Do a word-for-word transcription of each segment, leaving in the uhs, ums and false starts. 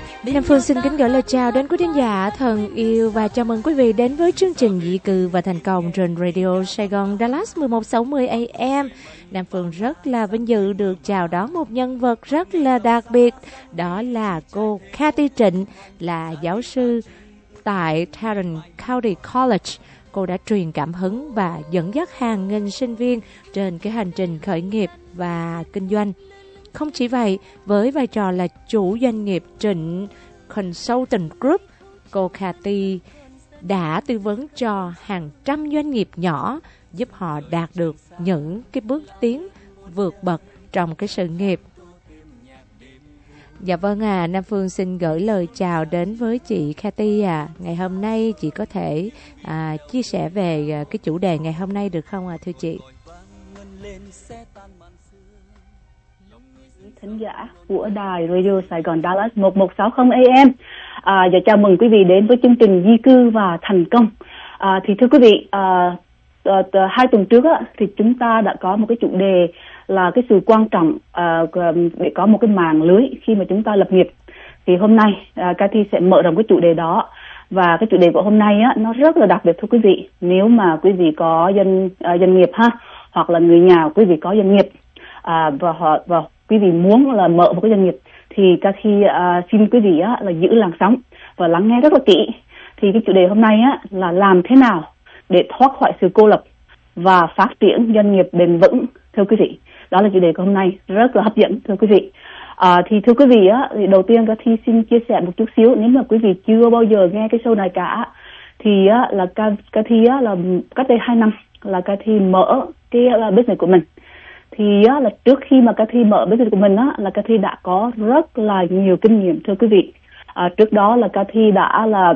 Nam Phương xin kính gửi lời chào đến quý khán giả thân yêu và chào mừng quý vị đến với chương trình Di cư và thành công trên Radio Sài Gòn Dallas mười một sáu mươi A M. Nam Phương rất là vinh dự được chào đón một nhân vật rất là đặc biệt, đó là cô Kathy Trịnh, là giáo sư tại Tarrant County College. Cô đã truyền cảm hứng và dẫn dắt hàng nghìn sinh viên trên cái hành trình khởi nghiệp và kinh doanh. Không chỉ vậy, với vai trò là chủ doanh nghiệp Trịnh Consultant Group, cô Kathy đã tư vấn cho hàng trăm doanh nghiệp nhỏ, giúp họ đạt được những cái bước tiến vượt bậc trong cái sự nghiệp. Dạ vâng à, Nam Phương xin gửi lời chào đến với chị Kathy à. Ngày hôm nay chị có thể à, chia sẻ về à, cái chủ đề ngày hôm nay được không à, thưa chị? Thính giả của đài Radio Sài Gòn Dallas một một sáu không A M. À, và chào mừng quý vị đến với chương trình Di cư và thành công. À, thì thưa quý vị, à, à, à, hai tuần trước á, thì chúng ta đã có một cái chủ đề là cái sự quan trọng à, để có một cái mạng lưới khi mà chúng ta lập nghiệp. Thì hôm nay à, Kathy sẽ mở rộng cái chủ đề đó, và cái chủ đề của hôm nay á nó rất là đặc biệt thưa quý vị. Nếu mà quý vị có doanh à, doanh nghiệp ha, hoặc là người nhà quý vị có doanh nghiệp à, và họ và quý vị muốn là mở một cái doanh nghiệp, thì Kathy uh, xin quý vị á, là giữ làn sóng và lắng nghe rất là kỹ. Thì cái chủ đề hôm nay á, là làm thế nào để thoát khỏi sự cô lập và phát triển doanh nghiệp bền vững, thưa quý vị. Đó là chủ đề của hôm nay, rất là hấp dẫn thưa quý vị. À, thì thưa quý vị á, thì đầu tiên Kathy xin chia sẻ một chút xíu. Nếu mà quý vị chưa bao giờ nghe cái show này cả, thì á, là Kathy á, là cách đây hai năm là Kathy mở cái uh, business của mình. Thì á, là trước khi mà Kathy mở business của mình á, là Kathy đã có rất là nhiều kinh nghiệm thưa quý vị. À, trước đó là Kathy đã là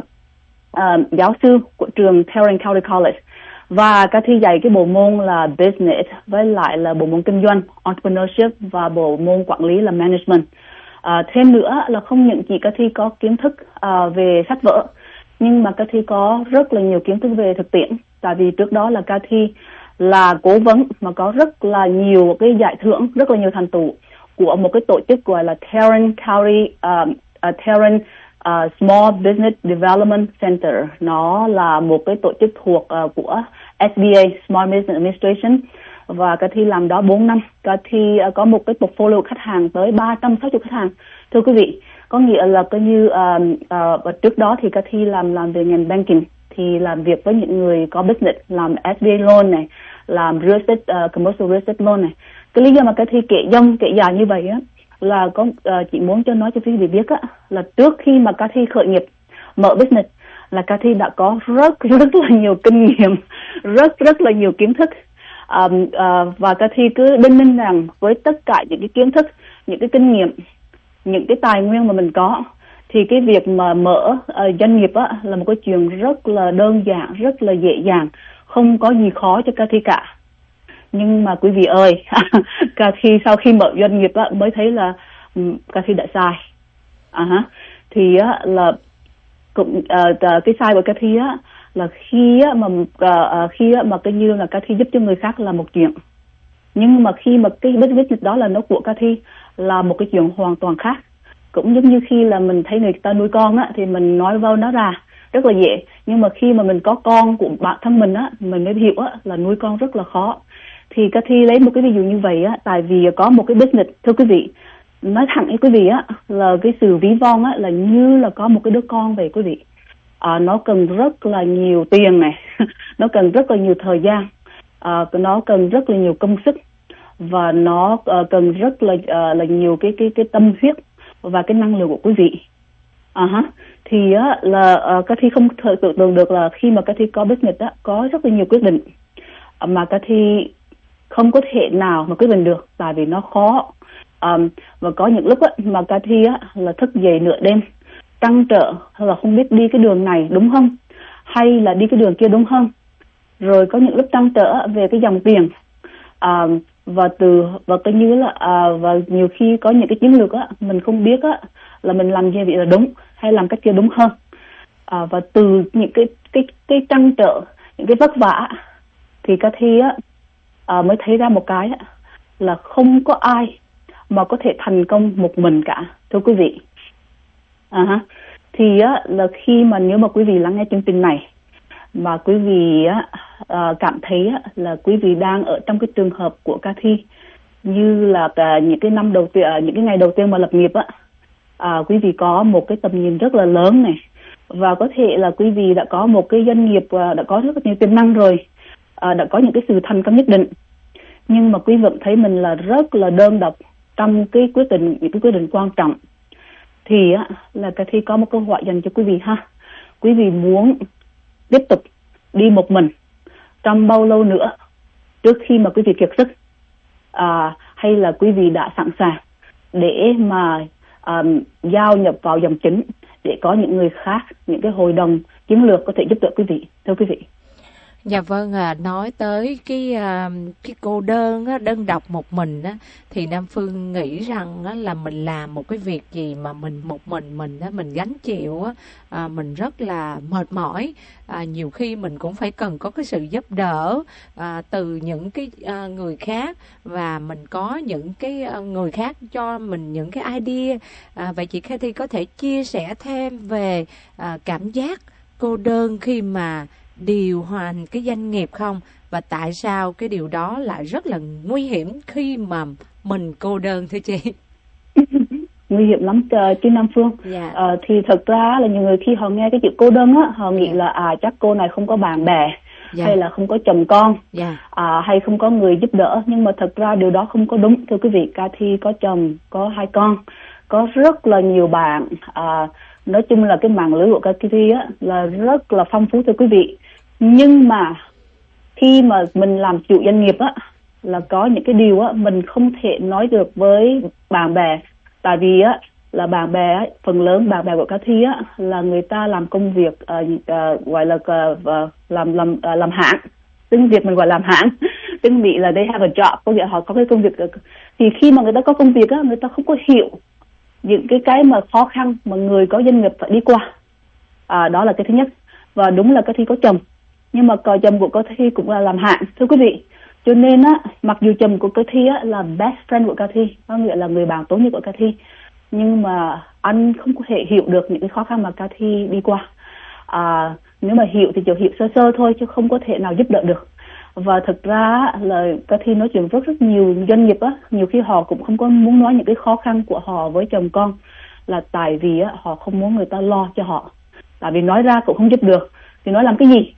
uh, giáo sư của trường Tarrant County College, và Kathy dạy cái bộ môn là business với lại là bộ môn kinh doanh entrepreneurship và bộ môn quản lý là management. À, thêm nữa là không những chỉ Kathy có kiến thức uh, về sách vở, nhưng mà Kathy có rất là nhiều kiến thức về thực tiễn. Tại vì trước đó là Kathy là cố vấn mà có rất là nhiều cái giải thưởng, rất là nhiều thành tựu của một cái tổ chức gọi là Tarrant County uh, uh, Tarrant uh, Small Business Development Center. Nó là một cái tổ chức thuộc uh, của S B A, Small Business Administration, và Kathy làm đó bốn năm. Kathy uh, có một cái portfolio khách hàng tới ba trăm sáu mươi khách hàng, thưa quý vị. Có nghĩa là coi như uh, uh, trước đó thì Kathy làm làm về ngành banking, thì làm việc với những người có business, làm S B A loan này, làm real estate, uh, commercial real estate loan này. Cái lý do mà Kathy kể dông, kể dài như vậy á, là có uh, chị muốn cho nói cho quý vị biết á, là trước khi mà Kathy khởi nghiệp mở business, là Kathy đã có rất rất là nhiều kinh nghiệm, rất rất là nhiều kiến thức, um, uh, và Kathy cứ đinh ninh rằng với tất cả những cái kiến thức, những cái kinh nghiệm, những cái tài nguyên mà mình có, thì cái việc mà mở uh, doanh nghiệp á, là một cái chuyện rất là đơn giản, rất là dễ dàng, không có gì khó cho Kathy cả. Nhưng mà quý vị ơi, Kathy sau khi mở doanh nghiệp á, mới thấy là um, Kathy đã sai. Uh-huh. Thì á, là cũng uh, cái sai của Kathy á, là khi á, mà uh, khi á, mà cái như là Kathy giúp cho người khác là một chuyện, nhưng mà khi mà cái business đó là nó của Kathy là một cái chuyện hoàn toàn khác. Cũng giống như khi là mình thấy người ta nuôi con á, thì mình nói vào nó ra rất là dễ, nhưng mà khi mà mình có con của bản thân mình á, mình mới hiểu á, là nuôi con rất là khó. Thì Kathy lấy một cái ví dụ như vậy á, tại vì có một cái business, thưa quý vị, nói thẳng với quý vị á, là cái sự ví von á, là như là có một cái đứa con về quý vị. À, nó cần rất là nhiều tiền này, nó cần rất là nhiều thời gian, à, nó cần rất là nhiều công sức, và nó uh, cần rất là uh, là nhiều cái cái cái tâm huyết và cái năng lượng của quý vị. À uh-huh. Thì uh, là uh, Kathy không thể tưởng tượng được là khi mà Kathy có business á, có rất là nhiều quyết định uh, mà Kathy không có thể nào mà quyết định được, tại vì nó khó. Um, và có những lúc á, mà Kathy á, là thức dậy nửa đêm trăn trở, là không biết đi cái đường này đúng không, hay là đi cái đường kia đúng không. Rồi có những lúc trăn trở về cái dòng tiền, um, và từ và coi như là à, và nhiều khi có những cái chiến lược á, mình không biết á, là mình làm gì vậy là đúng hay làm cách kia đúng hơn. À, và từ những cái cái cái trăn trở, những cái vất vả, thì Kathy á à, mới thấy ra một cái á, là không có ai mà có thể thành công một mình cả, thưa quý vị. À ha. Thì á, là khi mà nếu mà quý vị lắng nghe chương trình này mà quý vị á, à, cảm thấy á, là quý vị đang ở trong cái trường hợp của Cathy, như là à, những cái năm đầu tiên, những cái ngày đầu tiên mà lập nghiệp á, à, quý vị có một cái tầm nhìn rất là lớn này, và có thể là quý vị đã có một cái doanh nghiệp à, đã có rất là nhiều tiềm năng rồi, à, đã có những cái sự thành công nhất định, nhưng mà quý vị vẫn thấy mình là rất là đơn độc trong cái quyết định, những cái quyết định quan trọng. Thì á, là Cathy có một câu hỏi dành cho quý vị ha. Quý vị muốn tiếp tục đi một mình trong bao lâu nữa trước khi mà quý vị kiệt sức, à, hay là quý vị đã sẵn sàng để mà um, giao nhập vào dòng chính để có những người khác, những cái hội đồng chiến lược có thể giúp đỡ quý vị, thưa quý vị? Dạ vâng, à, nói tới cái à, cái cô đơn á, đơn độc một mình á, thì Nam Phương nghĩ rằng á, là mình làm một cái việc gì mà mình một mình mình á, mình gánh chịu á, à, mình rất là mệt mỏi. À, nhiều khi mình cũng phải cần có cái sự giúp đỡ à, từ những cái à, người khác, và mình có những cái à, người khác cho mình những cái idea. À, vậy chị Cathy có thể chia sẻ thêm về à, cảm giác cô đơn khi mà điều hành cái doanh nghiệp không? Và tại sao cái điều đó lại rất là nguy hiểm khi mà mình cô đơn thưa chị? Nguy hiểm lắm chứ Nam Phương. Dạ. À, thì thật ra là nhiều người khi họ nghe cái chữ cô đơn á, họ nghĩ dạ. là à chắc cô này không có bạn bè, dạ. hay là không có chồng con, dạ. à, hay không có người giúp đỡ. Nhưng mà thật ra điều đó không có đúng, thưa quý vị. Cathy có chồng, có hai con, có rất là nhiều bạn. À, nói chung là cái mạng lưới của Cathy á là rất là phong phú, thưa quý vị. Nhưng mà khi mà mình làm chủ doanh nghiệp á, là có những cái điều á mình không thể nói được với bạn bè. Tại vì á là bạn bè á, phần lớn bạn bè của Cathy á là người ta làm công việc uh, uh, gọi là uh, làm làm uh, làm hãng. Tiếng Việt mình gọi làm hãng, tiếng Mỹ là they have a job, có nghĩa họ có cái công việc. Thì khi mà người ta có công việc á, người ta không có hiểu những cái cái mà khó khăn mà người có doanh nghiệp phải đi qua. À, đó là cái thứ nhất. Và đúng là Cathy có chồng, nhưng mà cò chồng của Cathy cũng là làm hãng, thưa quý vị. Cho nên á, mặc dù chồng của Cathy á là best friend của Cathy, có nghĩa là người bạn tốt nhất của Cathy, nhưng mà anh không có thể hiểu được những cái khó khăn mà Cathy đi qua. À, nếu mà hiểu thì chỉ hiểu sơ sơ thôi, chứ không có thể nào giúp đỡ được. Và thực ra là Cathy nói chuyện rất rất nhiều doanh nghiệp á, nhiều khi họ cũng không có muốn nói những cái khó khăn của họ với chồng con, là tại vì á họ không muốn người ta lo cho họ. Tại vì nói ra cũng không giúp được thì nói làm cái gì?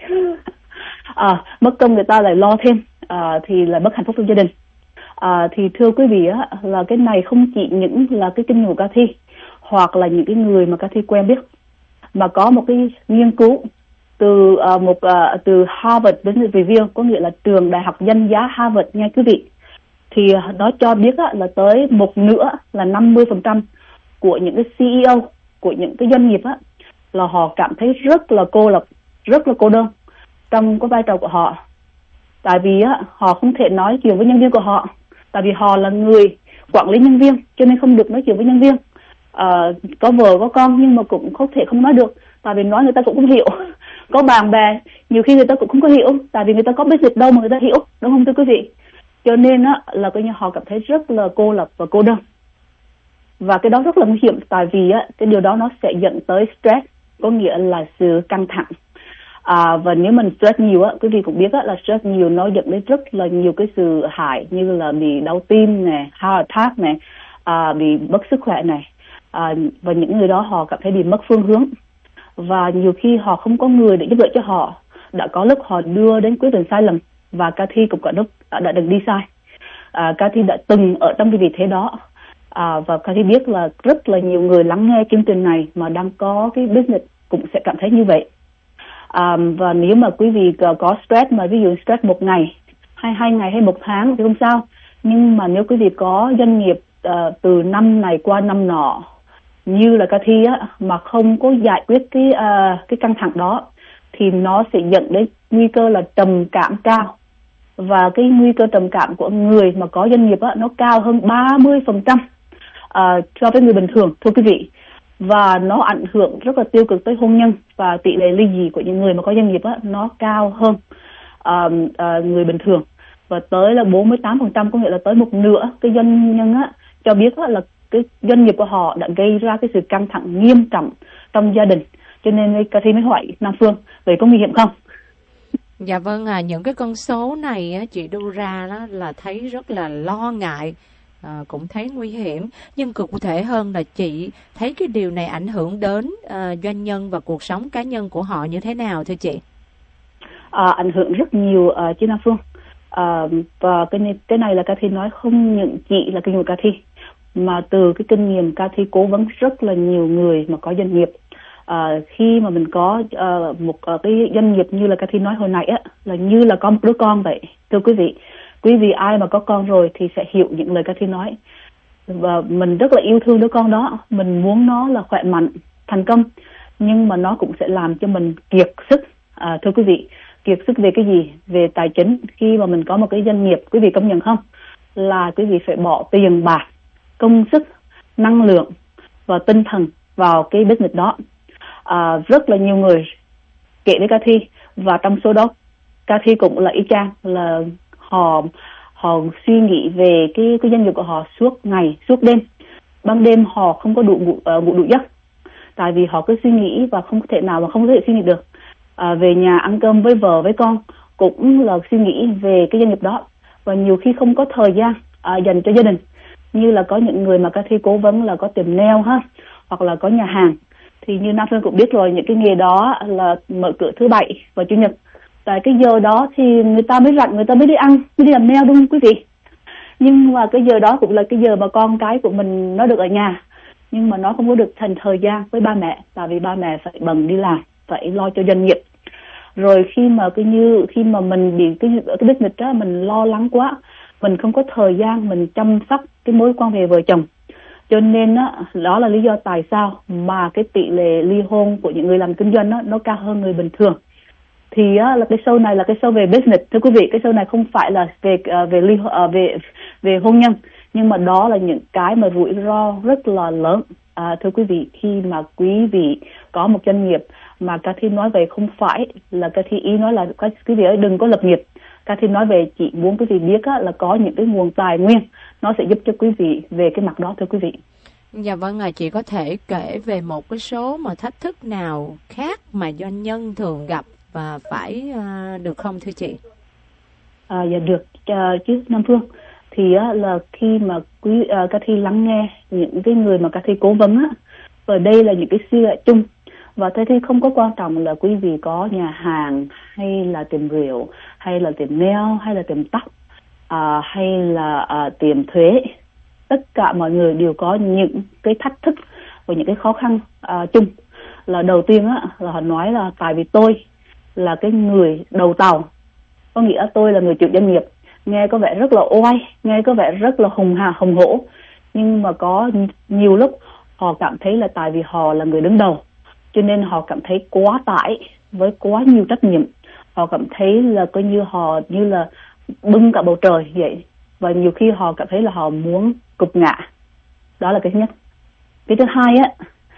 À, mất công người ta lại lo thêm, à, thì là bất hạnh phúc trong gia đình. À, thì thưa quý vị á, là cái này không chỉ những là cái kinh nghiệm của Cathy hoặc là những cái người mà Cathy quen biết, mà có một cái nghiên cứu từ uh, một uh, từ Harvard Business Review, có nghĩa là trường đại học danh giá Harvard nha quý vị. Thì uh, nó cho biết á, là tới một nửa là năm mươi phần trăm của những cái xê e ô của những cái doanh nghiệp á, là họ cảm thấy rất là cô lập, rất là cô đơn trong cái vai trò của họ. Tại vì á, họ không thể nói chuyện với nhân viên của họ, tại vì họ là người quản lý nhân viên, cho nên không được nói chuyện với nhân viên. À, có vợ có con nhưng mà cũng không thể không nói được, tại vì nói người ta cũng không hiểu. Có bạn bè nhiều khi người ta cũng không có hiểu, tại vì người ta có biết việc đâu mà người ta hiểu, đúng không thưa quý vị? Cho nên á, là coi như họ cảm thấy rất là cô lập và cô đơn. Và cái đó rất là nguy hiểm, tại vì á, cái điều đó nó sẽ dẫn tới stress, có nghĩa là sự căng thẳng. À, và nếu mình stress nhiều á, quý vị cũng biết á, là stress nhiều nó dẫn đến rất là nhiều cái sự hại, như là bị đau tim này, heart attack này, à, bị mất sức khỏe này, à, và những người đó họ cảm thấy bị mất phương hướng, và nhiều khi họ không có người để giúp đỡ cho họ. Đã có lúc họ đưa đến quyết định sai lầm, và Cathy cũng có lúc đã từng đi sai. à, Cathy đã từng ở trong cái vị thế đó, à, và Cathy biết là rất là nhiều người lắng nghe chương trình này mà đang có cái business cũng sẽ cảm thấy như vậy. À, và nếu mà quý vị có stress, mà ví dụ stress một ngày, hay hai ngày hay một tháng thì không sao. Nhưng mà nếu quý vị có doanh nghiệp uh, từ năm này qua năm nọ như là Cathy á, mà không có giải quyết cái uh, cái căng thẳng đó, thì nó sẽ dẫn đến nguy cơ là trầm cảm cao. Và cái nguy cơ trầm cảm của người mà có doanh nghiệp á, nó cao hơn ba mươi phần trăm uh, so với người bình thường, thưa quý vị. Và nó ảnh hưởng rất là tiêu cực tới hôn nhân, và tỷ lệ ly dị của những người mà có doanh nghiệp á, nó cao hơn uh, uh, người bình thường, và tới là bốn mươi tám phần trăm, có nghĩa là tới một nửa cái doanh nhân á cho biết á, là cái doanh nghiệp của họ đã gây ra cái sự căng thẳng nghiêm trọng trong gia đình, cho nên Cathy mới hỏi Nam Phương vậy có nguy hiểm không? Dạ vâng, à, những cái con số này á, chị đưa ra đó là thấy rất là lo ngại, à, cũng thấy nguy hiểm. Nhưng cụ thể hơn là chị thấy cái điều này ảnh hưởng đến à, doanh nhân và cuộc sống cá nhân của họ như thế nào thưa chị? À, ảnh hưởng rất nhiều uh, chứ Nam Phương. À, và cái này, cái này là Cathy nói không những chị là kinh nghiệm Cathy, mà từ cái kinh nghiệm Cathy cố vấn rất là nhiều người mà có doanh nghiệp. À, khi mà mình có uh, một uh, cái doanh nghiệp như là Cathy nói hồi nãy á, là như là có một đứa con vậy. Thưa quý vị, quý vị ai mà có con rồi thì sẽ hiểu những lời Cathy nói. Và mình rất là yêu thương đứa con đó, mình muốn nó là khỏe mạnh, thành công, nhưng mà nó cũng sẽ làm cho mình kiệt sức. À, thưa quý vị, kiệt sức về cái gì? Về tài chính. Khi mà mình có một cái doanh nghiệp, quý vị công nhận không? Là quý vị phải bỏ tiền bạc, công sức, năng lượng và tinh thần vào cái business đó. À, rất là nhiều người kể với Cathy, và trong số đó Cathy cũng là y chang, là họ họ suy nghĩ về cái cái doanh nghiệp của họ suốt ngày suốt đêm, ban đêm họ không có đủ ngủ, uh, ngủ đủ giấc, tại vì họ cứ suy nghĩ và không thể nào mà không có thể suy nghĩ được. À, về nhà ăn cơm với vợ với con cũng là suy nghĩ về cái doanh nghiệp đó, và nhiều khi không có thời gian à, dành cho gia đình. Như là có những người mà Cathy cố vấn là có tiệm nail ha, hoặc là có nhà hàng, thì như Nam Phương cũng biết rồi, những cái nghề đó là mở cửa thứ bảy và chủ nhật. Tại cái giờ đó thì người ta mới rảnh, người ta mới đi ăn, mới đi làm nail đúng không quý vị? Nhưng mà cái giờ đó cũng là cái giờ mà con cái của mình nó được ở nhà, nhưng mà nó không có được thành thời gian với ba mẹ, tại vì ba mẹ phải bận đi làm, phải lo cho doanh nghiệp. Rồi khi mà cái như khi mà mình bị cái cái business đó mình lo lắng quá, mình không có thời gian mình chăm sóc cái mối quan hệ vợ chồng, cho nên đó, đó là lý do tại sao mà cái tỷ lệ ly hôn của những người làm kinh doanh đó, nó cao hơn người bình thường. Thì á, là cái show này là cái show về business, thưa quý vị. Cái show này không phải là về uh, về ly uh, về về hôn nhân, nhưng mà đó là những cái mà rủi ro rất là lớn. À, thưa quý vị, khi mà quý vị có một doanh nghiệp mà Cathy nói về không phải là Cathy ý nói là quý vị ơi đừng có lập nghiệp. Cathy nói về chị muốn quý vị biết á, là có những cái nguồn tài nguyên nó sẽ giúp cho quý vị về cái mặt đó, thưa quý vị. Dạ vâng, à, chị có thể kể về một cái số mà thách thức nào khác mà doanh nhân thường gặp và phải uh, được không thưa chị? À, dạ được uh, chứ Nam Phương. Thì uh, là khi mà quý uh, Cathy lắng nghe những cái người mà Cathy cố vấn á, ở đây là những cái suy luận chung, và thế thì không có quan trọng là quý vị có nhà hàng hay là tiệm rượu hay là tiệm nail hay là tiệm tóc uh, hay là uh, tiệm thuế. Tất cả mọi người đều có những cái thách thức và những cái khó khăn uh, chung. Là đầu tiên á, là họ nói là tại vì tôi là cái người đầu tàu, có nghĩa tôi là người chủ doanh nghiệp. Nghe có vẻ rất là oai, nghe có vẻ rất là hùng hà hùng hổ, nhưng mà có nhiều lúc họ cảm thấy là tại vì họ là người đứng đầu, cho nên họ cảm thấy quá tải với quá nhiều trách nhiệm. Họ cảm thấy là coi như họ như là bưng cả bầu trời vậy, và nhiều khi họ cảm thấy là họ muốn cục ngã. Đó là cái thứ nhất. Cái thứ hai á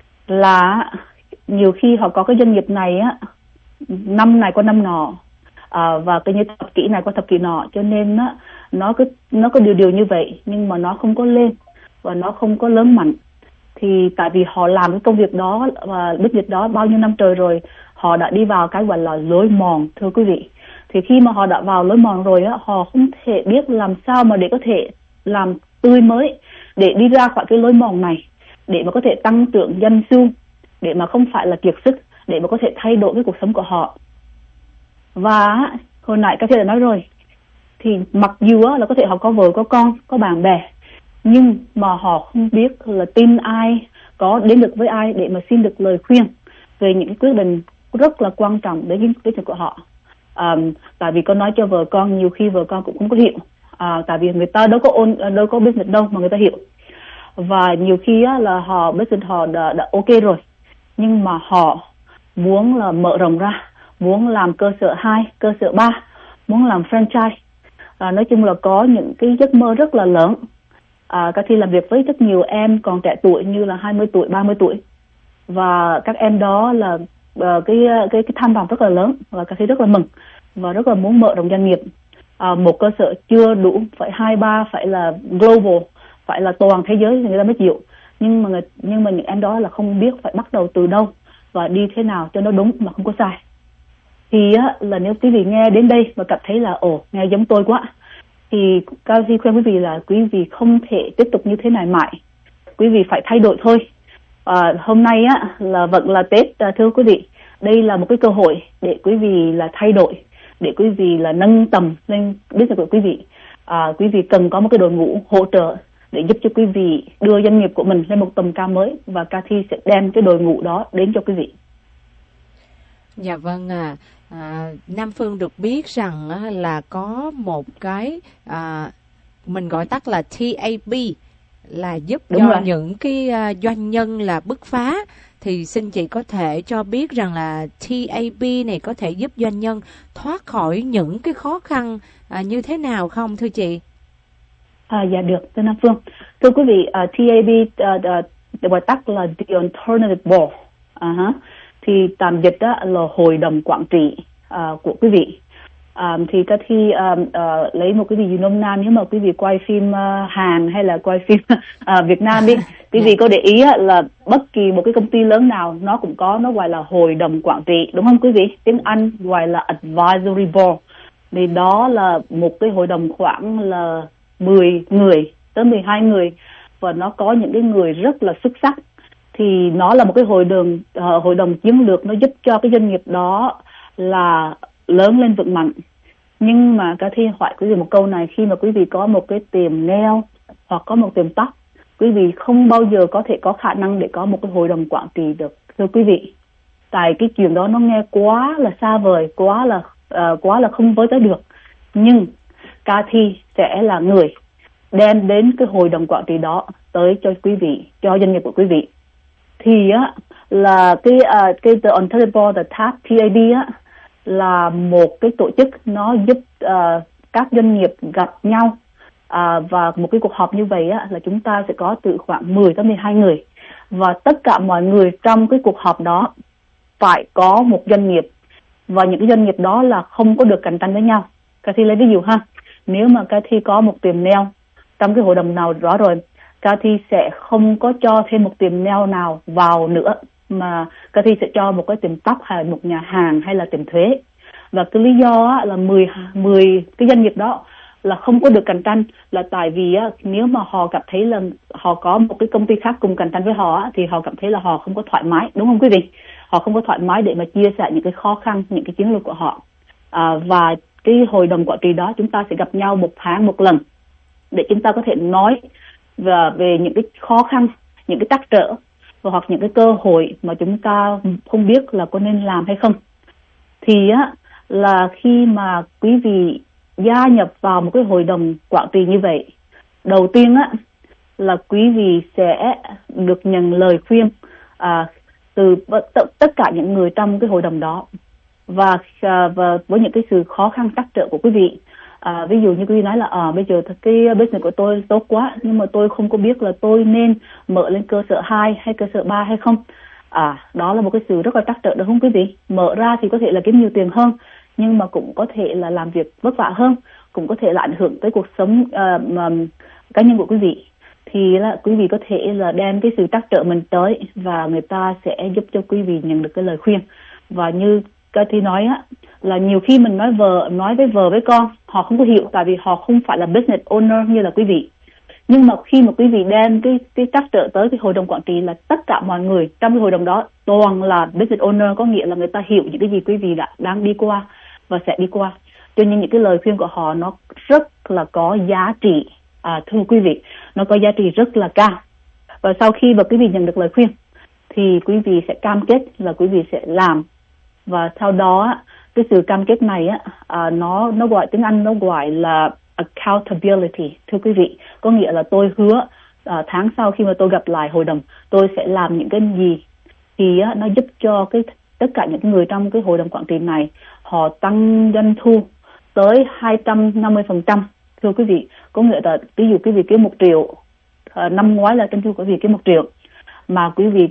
là nhiều khi họ có cái doanh nghiệp này á, năm này qua năm nọ, à, và cái như thập kỷ này qua thập kỷ nọ, cho nên á nó cứ nó có điều điều như vậy, nhưng mà nó không có lên và nó không có lớn mạnh. Thì tại vì họ làm cái công việc đó và business đó bao nhiêu năm trời rồi, họ đã đi vào cái gọi là lối mòn, thưa quý vị. Thì khi mà họ đã vào lối mòn rồi á, họ không thể biết làm sao mà để có thể làm tươi mới, để đi ra khỏi cái lối mòn này, để mà có thể tăng trưởng doanh số, để mà không phải là kiệt sức, để mà có thể thay đổi cái cuộc sống của họ. Và hồi nãy các chị đã nói rồi, thì mặc dù á, là có thể họ có vợ, có con, có bạn bè, nhưng mà họ không biết là tin ai, có đến được với ai để mà xin được lời khuyên về những cái quyết định rất là quan trọng đến cái quyết định của họ. À, tại vì con nói cho vợ con, nhiều khi vợ con cũng không có hiểu, à, tại vì người ta đâu có ôn, đâu có business đâu mà người ta hiểu. Và nhiều khi á, là họ business họ đã, đã ok rồi, nhưng mà họ muốn là mở rộng ra, muốn làm cơ sở hai, cơ sở ba, muốn làm franchise. À, nói chung là có những cái giấc mơ rất là lớn. À, Cathy làm việc với rất nhiều em còn trẻ tuổi như là hai mươi tuổi, ba mươi tuổi, và các em đó là uh, cái cái cái tham vọng rất là lớn, và Cathy rất là mừng và rất là muốn mở rộng doanh nghiệp. À, một cơ sở chưa đủ, phải hai ba, phải là global, phải là toàn thế giới thì người ta mới chịu, nhưng mà người, nhưng mà những em đó là không biết phải bắt đầu từ đâu và đi thế nào cho nó đúng mà không có sai. Thì á, là nếu quý vị nghe đến đây và cảm thấy là ồ nghe giống tôi quá, thì Cao Thi khuyên quý vị là quý vị không thể tiếp tục như thế này mãi, quý vị phải thay đổi thôi. À, hôm nay á là vẫn là Tết, à, thưa quý vị, đây là một cái cơ hội để quý vị là thay đổi, để quý vị là nâng tầm lên business của quý vị. À, quý vị cần có một cái đội ngũ hỗ trợ để giúp cho quý vị đưa doanh nghiệp của mình lên một tầm cao mới, và Cathy sẽ đem cái đội ngũ đó đến cho quý vị. Dạ vâng à, à Nam Phương được biết rằng á, là có một cái à, mình gọi tắt là T A B, là giúp Đúng cho rồi. những cái uh, doanh nhân là bứt phá. Thì xin chị có thể cho biết rằng là T A B này có thể giúp doanh nhân thoát khỏi những cái khó khăn à, như thế nào không thưa chị? À, dạ được, thưa Nam Phương. Thưa quý vị, uh, T A B uh, uh, gọi tắt là The Alternative Board. Uh-huh. Thì tạm dịch đó là hội đồng quản trị uh, của quý vị. Um, thì các thi um, uh, lấy một cái ví dụ nôm na, nếu mà quý vị quay phim uh, Hàn hay là quay phim uh, Việt Nam đi, quý vị có để ý uh, là bất kỳ một cái công ty lớn nào nó cũng có, nó gọi là hội đồng quản trị, đúng không quý vị? Tiếng Anh gọi là advisory board. Thì đó là một cái hội đồng khoảng là mười người tới mười hai người, và nó có những cái người rất là xuất sắc. Thì nó là một cái hội đồng uh, hội đồng chiến lược, nó giúp cho cái doanh nghiệp đó là lớn lên vững mạnh. Nhưng mà cả thi hỏi quý vị một câu này, khi mà quý vị có một cái tiềm nail hoặc có một tiềm tóc, quý vị không bao giờ có thể có khả năng để có một cái hội đồng quản trị được, thưa quý vị. Tại cái chuyện đó nó nghe quá là xa vời, quá là uh, quá là không với tới được. Nhưng Cathy sẽ là người đem đến cái hội đồng quản trị đó tới cho quý vị, cho doanh nghiệp của quý vị. Thì á là cái uh, cái The Alternative Board, the T A B, T A B á, là một cái tổ chức nó giúp uh, các doanh nghiệp gặp nhau, uh, và một cái cuộc họp như vậy á, là chúng ta sẽ có từ khoảng mười tới mười hai người, và tất cả mọi người trong cái cuộc họp đó phải có một doanh nghiệp, và những cái doanh nghiệp đó là không có được cạnh tranh với nhau. Cathy lấy ví dụ ha, nếu mà Cathy có một tiềm nail trong cái hội đồng nào đó rồi, Cathy sẽ không có cho thêm một tiềm nail nào vào nữa, mà Cathy sẽ cho một cái tiệm tóc hay một nhà hàng hay là tiệm thuế. Và cái lý do á, là mười, mười cái doanh nghiệp đó là không có được cạnh tranh là tại vì á, nếu mà họ cảm thấy là họ có một cái công ty khác cùng cạnh tranh với họ á, thì họ cảm thấy là họ không có thoải mái, đúng không quý vị? Họ không có thoải mái để mà chia sẻ những cái khó khăn, những cái chiến lược của họ. À, và cái hội đồng quản trị đó chúng ta sẽ gặp nhau một tháng một lần để chúng ta có thể nói về, về những cái khó khăn, những cái trắc trở hoặc những cái cơ hội mà chúng ta không biết là có nên làm hay không. Thì á là khi mà quý vị gia nhập vào một cái hội đồng quản trị như vậy, đầu tiên á là quý vị sẽ được nhận lời khuyên à, từ t- tất cả những người trong cái hội đồng đó, và à, và với những cái sự khó khăn trắc trở của quý vị. À, ví dụ như quý vị nói là à, bây giờ cái business của tôi tốt quá, nhưng mà tôi không có biết là tôi nên mở lên cơ sở hai hay cơ sở ba hay không. À, đó là một cái sự rất là trắc trở, được không quý vị? Mở ra thì có thể là kiếm nhiều tiền hơn, nhưng mà cũng có thể là làm việc vất vả hơn, cũng có thể là ảnh hưởng tới cuộc sống uh, mà, cá nhân của quý vị. Thì là quý vị có thể là đem cái sự trắc trở mình tới, và người ta sẽ giúp cho quý vị nhận được cái lời khuyên. Và như Cathy nói á, là nhiều khi mình nói vợ nói với vợ với con, họ không có hiểu, tại vì họ không phải là business owner như là quý vị. Nhưng mà khi mà quý vị đem cái cái trắc trở tới cái hội đồng quản trị, là tất cả mọi người trong cái hội đồng đó toàn là business owner, có nghĩa là người ta hiểu những cái gì quý vị đã đang đi qua và sẽ đi qua. Cho nên những cái lời khuyên của họ nó rất là có giá trị, à, thưa quý vị, nó có giá trị rất là cao. Và sau khi mà quý vị nhận được lời khuyên thì quý vị sẽ cam kết là quý vị sẽ làm. Và sau đó cái sự cam kết này á, à, nó nó gọi tiếng Anh nó gọi là accountability, thưa quý vị. Có nghĩa là tôi hứa à, tháng sau khi mà tôi gặp lại hội đồng, tôi sẽ làm những cái gì. Thì á, nó giúp cho cái tất cả những người trong cái hội đồng quản trị này họ tăng doanh thu tới hai trăm năm mươi phần trăm, thưa quý vị. Có nghĩa là ví dụ quý vị kiếm một triệu, à, năm ngoái là doanh thu của quý vị kiếm một triệu, mà quý vị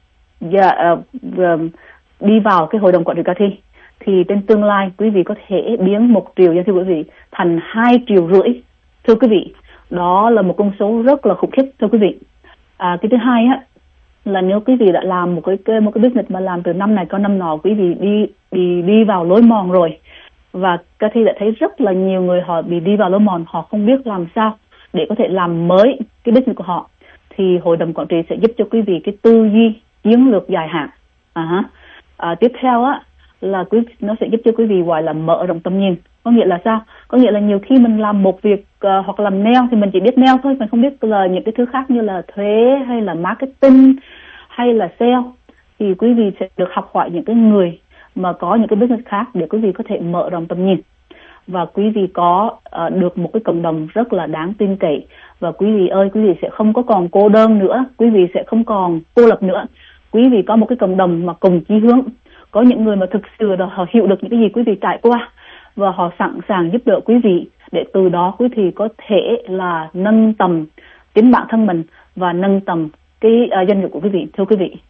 yeah, uh, uh, đi vào cái hội đồng quản trị Cathy, thì trên tương lai quý vị có thể biến một triệu doanh thu của quý vị thành hai triệu rưỡi, thưa quý vị. Đó là một con số rất là khủng khiếp thưa quý vị. À, cái thứ hai á là nếu quý vị đã làm một cái một cái business mà làm từ năm này qua năm nọ, quý vị đi đi đi vào lối mòn rồi, và Cathy đã thấy rất là nhiều người họ bị đi vào lối mòn, họ không biết làm sao để có thể làm mới cái business của họ, thì hội đồng quản trị sẽ giúp cho quý vị cái tư duy chiến lược dài hạn. À, à, tiếp theo á là quý nó sẽ giúp cho quý vị gọi là mở rộng tầm nhìn. Có nghĩa là sao? Có nghĩa là nhiều khi mình làm một việc uh, hoặc làm nail thì mình chỉ biết nail thôi, mình không biết là những cái thứ khác như là thuế hay là marketing hay là sale. Thì quý vị sẽ được học hỏi những cái người mà có những cái business khác để quý vị có thể mở rộng tầm nhìn, và quý vị có uh, được một cái cộng đồng rất là đáng tin cậy. Và quý vị ơi, quý vị sẽ không có còn cô đơn nữa, quý vị sẽ không còn cô lập nữa. Quý vị có một cái cộng đồng mà cùng chí hướng, có những người mà thực sự là họ hiểu được những cái gì quý vị trải qua, và họ sẵn sàng giúp đỡ quý vị để từ đó quý vị có thể là nâng tầm chính bản thân mình và nâng tầm cái uh, doanh nghiệp của quý vị, thưa quý vị.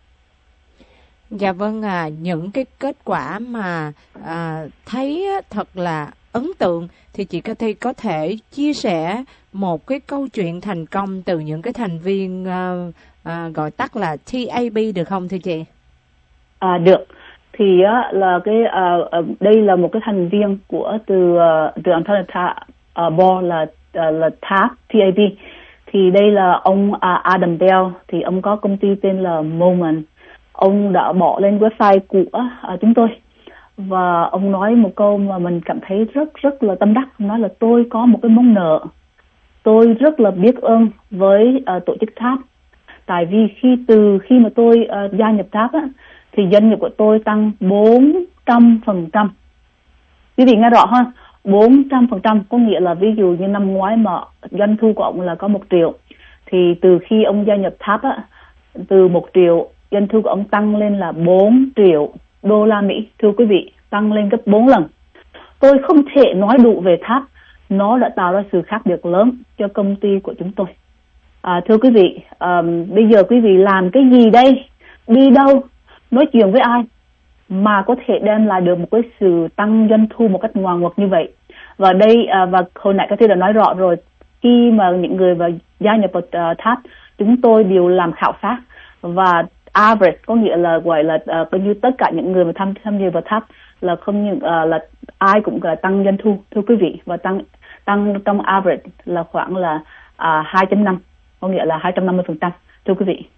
Dạ vâng, à, những cái kết quả mà à, thấy thật là ấn tượng thì chị Cathy có thể chia sẻ một cái câu chuyện thành công từ những cái thành viên à, à, gọi tắt là tê a bê được không thưa chị? À, được. Thì á, là cái uh, uh, đây là một cái thành viên của từ uh, từ Antonetta uh, Board là uh, là Tháp tê a bê. Thì đây là ông uh, Adam Bell, thì ông có công ty tên là Moment. Ông đã bỏ lên website của uh, chúng tôi, và ông nói một câu mà mình cảm thấy rất rất là tâm đắc. Ông nói là tôi có một cái món nợ, tôi rất là biết ơn với uh, tổ chức Tháp, tại vì khi từ khi mà tôi uh, gia nhập Tháp á, thì doanh nghiệp của tôi tăng bốn trăm phần trăm. Quý vị nghe rõ ha, bốn trăm phần trăm, có nghĩa là ví dụ như năm ngoái mà doanh thu của ông là có một triệu, thì từ khi ông gia nhập Tháp á, từ một triệu, doanh thu của ông tăng lên là bốn triệu đô la Mỹ, thưa quý vị, tăng lên gấp bốn lần. Tôi không thể nói đủ về Tháp, nó đã tạo ra sự khác biệt lớn cho công ty của chúng tôi. À, thưa quý vị, um, bây giờ quý vị làm cái gì đây? Đi đâu? Nói chuyện với ai mà có thể đem lại được một cái sự tăng doanh thu một cách ngoạn mục như vậy? Và đây à, và hồi nãy Cathy đã nói rõ rồi, khi mà những người vào gia nhập vào uh, Tháp, chúng tôi đều làm khảo sát, và average có nghĩa là gọi là uh, coi như tất cả những người mà tham tham gia vào Tháp là không những uh, là ai cũng là tăng doanh thu, thưa quý vị, và tăng tăng trong average là khoảng là uh, hai chấm năm, có nghĩa là hai trăm năm mươi phần trăm, thưa quý vị.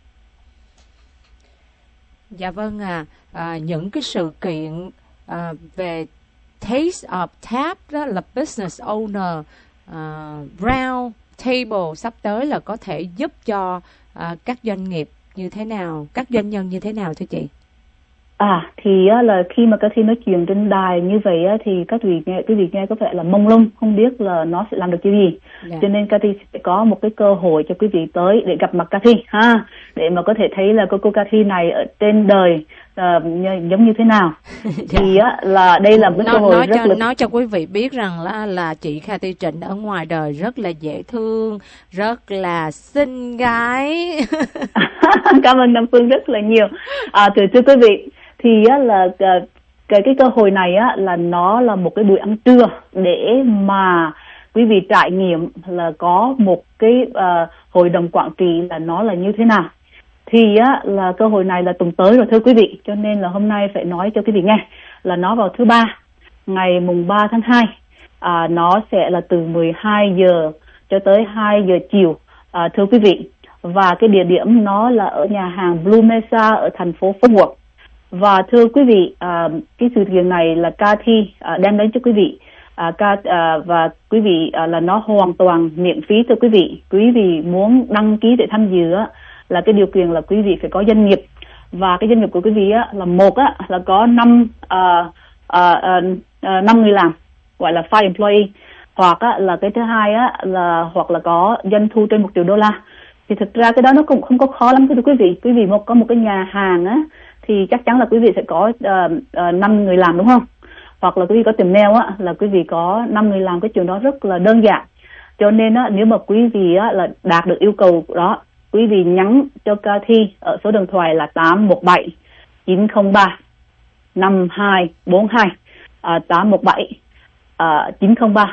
Dạ vâng, à, à những cái sự kiện à, về Taste of Tháp đó là Business Owner à, Round Table sắp tới là có thể giúp cho à, các doanh nghiệp như thế nào, các doanh nhân như thế nào thưa chị? À thì á, là khi mà Cathy nói chuyện trên đài như vậy á, thì các vị nghe, quý vị nghe có vẻ là mông lung, không biết là nó sẽ làm được cái gì. Yeah. Cho nên Cathy sẽ có một cái cơ hội cho quý vị tới để gặp mặt Cathy ha, để mà có thể thấy là cô cô Cathy này ở trên đời uh, giống như thế nào. Yeah. Thì á, là đây là một cái nói, cơ hội nói rất cho, là nói cho quý vị biết rằng là là chị Cathy Trịnh ở ngoài đời rất là dễ thương, rất là xinh gái. Cảm ơn Nam Phương rất là nhiều. À, thưa thưa quý vị, thì á, là cái cái cơ hội này á, là nó là một cái buổi ăn trưa để mà quý vị trải nghiệm là có một cái uh, hội đồng quản trị là nó là như thế nào. Thì á, là cơ hội này là tuần tới rồi thưa quý vị, cho nên là hôm nay phải nói cho quý vị nghe là nó vào thứ ba, ngày mùng ba tháng hai, à, nó sẽ là từ mười hai giờ cho tới hai giờ chiều, à, thưa quý vị. Và cái địa điểm nó là ở nhà hàng Blue Mesa ở thành phố Phú Quốc. Và thưa quý vị, à, cái sự kiện này là Cathy à, đem đến cho quý vị, à, ca, à, và quý vị à, là nó hoàn toàn miễn phí thưa quý vị. Quý vị muốn đăng ký để tham dự á, là cái điều kiện là quý vị phải có doanh nghiệp, và cái doanh nghiệp của quý vị á, là một á, là có năm à, à, à, năm người làm, gọi là five employee, hoặc á, là cái thứ hai á, là hoặc là có doanh thu trên một triệu đô la. Thì thực ra cái đó nó cũng không có khó lắm thưa quý vị. Quý vị một có một cái nhà hàng á, thì chắc chắn là quý vị sẽ có năm uh, uh, người làm, đúng không? Hoặc là quý vị có tiệm nail á, là quý vị có năm người làm. Cái chuyện đó rất là đơn giản. Cho nên á, nếu mà quý vị á, là đạt được yêu cầu đó, quý vị nhắn cho Cathy ở số điện thoại là tám một bảy chín không ba năm hai bốn hai, uh, tám một bảy chín không ba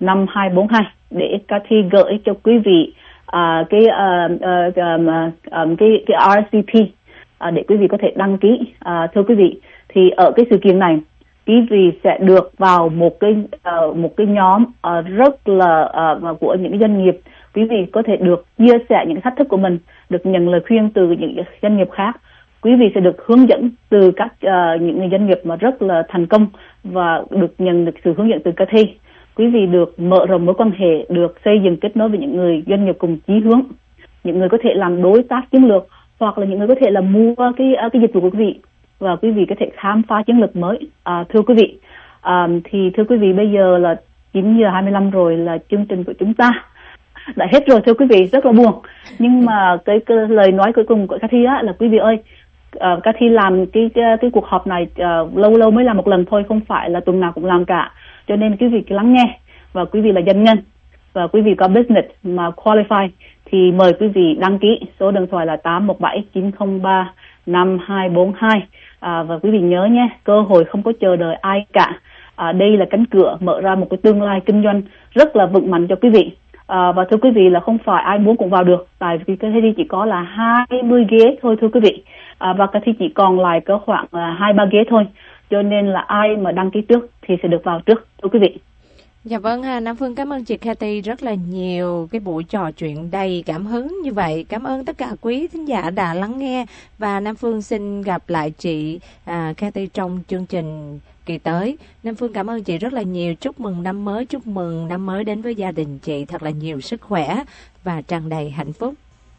năm hai bốn hai để Cathy gửi cho quý vị à, cái, uh, uh, um, um, cái cái rờ ét vê pê à, để quý vị có thể đăng ký. À, thưa quý vị, thì ở cái sự kiện này quý vị sẽ được vào một cái uh, một cái nhóm uh, rất là uh, của những doanh nghiệp. Quý vị có thể được chia sẻ những thách thức của mình, được nhận lời khuyên từ những doanh nghiệp khác. Quý vị sẽ được hướng dẫn từ các uh, những người doanh nghiệp mà rất là thành công và được nhận được sự hướng dẫn từ Cathy. Quý vị được mở rộng mối quan hệ, được xây dựng kết nối với những người doanh nghiệp cùng chí hướng, những người có thể làm đối tác chiến lược, hoặc là những người có thể là mua cái cái dịch vụ của quý vị, và quý vị có thể khám phá chiến lược mới. À, thưa quý vị, à, thì thưa quý vị, bây giờ là chín giờ hai mươi lăm rồi, là chương trình của chúng ta đã hết rồi thưa quý vị, rất là buồn. Nhưng mà cái, cái lời nói cuối cùng của Cathy á là quý vị ơi, uh, Cathy làm cái, cái cái cuộc họp này uh, lâu lâu mới làm một lần thôi, không phải là tuần nào cũng làm cả. Cho nên quý vị cứ lắng nghe, và quý vị là doanh nhân và quý vị có business mà qualify thì mời quý vị đăng ký. Số điện thoại là tám một bảy chín không ba năm hai bốn hai. À, và quý vị nhớ nhé, cơ hội không có chờ đợi ai cả. À, đây là cánh cửa mở ra một cái tương lai kinh doanh rất là vững mạnh cho quý vị. À, và thưa quý vị là không phải ai muốn cũng vào được, tại vì cái Cathy chỉ có là hai mươi ghế thôi thưa quý vị. À, và Cathy chỉ còn lại có khoảng hai ba ghế thôi, cho nên là ai mà đăng ký trước thì sẽ được vào trước thưa quý vị. Dạ vâng, Nam Phương cảm ơn chị Cathy rất là nhiều, cái buổi trò chuyện đầy cảm hứng như vậy. Cảm ơn tất cả quý thính giả đã lắng nghe, và Nam Phương xin gặp lại chị à, Cathy trong chương trình kỳ tới. Nam Phương cảm ơn chị rất là nhiều, chúc mừng năm mới, chúc mừng năm mới đến với gia đình chị thật là nhiều sức khỏe và tràn đầy hạnh phúc.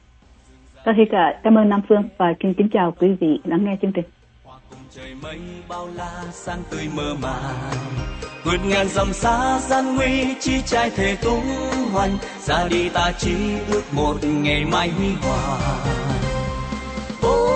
Cathy cảm ơn Nam Phương và kính kính chào quý vị lắng nghe chương trình. Trời mây bao la sáng tươi mơ màng, vượt ngàn dặm xa gian nguy chi trai thể tung hoành, ra đi ta chỉ ước một ngày mai huy hoàng.